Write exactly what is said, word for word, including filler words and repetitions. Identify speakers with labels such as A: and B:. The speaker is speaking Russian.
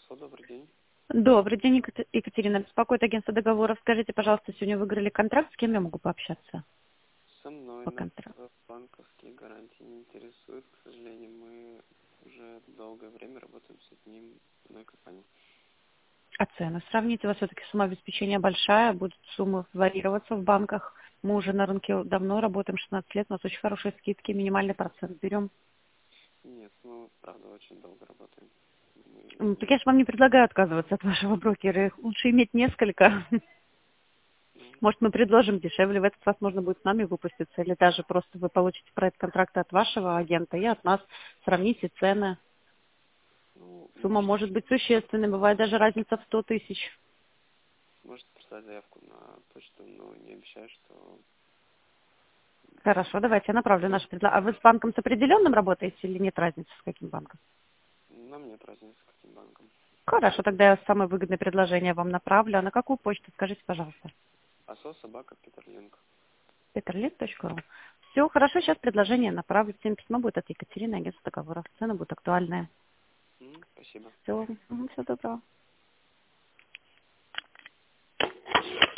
A: Алло, добрый день.
B: Добрый день, Екат- Екатерина. Беспокоит агентство договоров. Скажите, пожалуйста, сегодня выиграли контракт, с кем я могу пообщаться
A: Со мной
B: по
A: нас
B: контракту?
A: э, банковские гарантии не интересуют. К сожалению, мы уже долгое время работаем с одним одной компанией.
B: А цены? Сравните, у вас все-таки сумма обеспечения большая, будут суммы варьироваться в банках. Мы уже на рынке давно работаем, шестнадцать лет, у нас очень хорошие скидки, минимальный процент берем.
A: Нет, мы правда очень долго работаем. Мы
B: М, Так
A: не...
B: я же вам не предлагаю отказываться от вашего брокера, их лучше иметь несколько.
A: ну,
B: Может, мы предложим дешевле, в этот раз можно будет с нами выпуститься, или даже просто вы получите проект контракта от вашего агента и от нас, сравните цены.
A: ну,
B: Сумма
A: можете,
B: может быть существенной, бывает даже разница в сто тысяч.
A: можете прислать заявку на почту, но не обещаю, что
B: Хорошо, давайте я направлю наше предложение. А вы с банком с определенным работаете или нет разницы, с каким банком?
A: нам нет разницы, с каким банком.
B: Хорошо, тогда я самое выгодное предложение вам направлю. А на какую почту, скажите, пожалуйста?
A: АСО собака Петерлинг.
B: петерлит точка ру. Все, хорошо, сейчас предложение направлю. Всем письмо будет от Екатерины, агентство договоров. Цены будут актуальные.
A: М, Спасибо.
B: Все, всего доброго.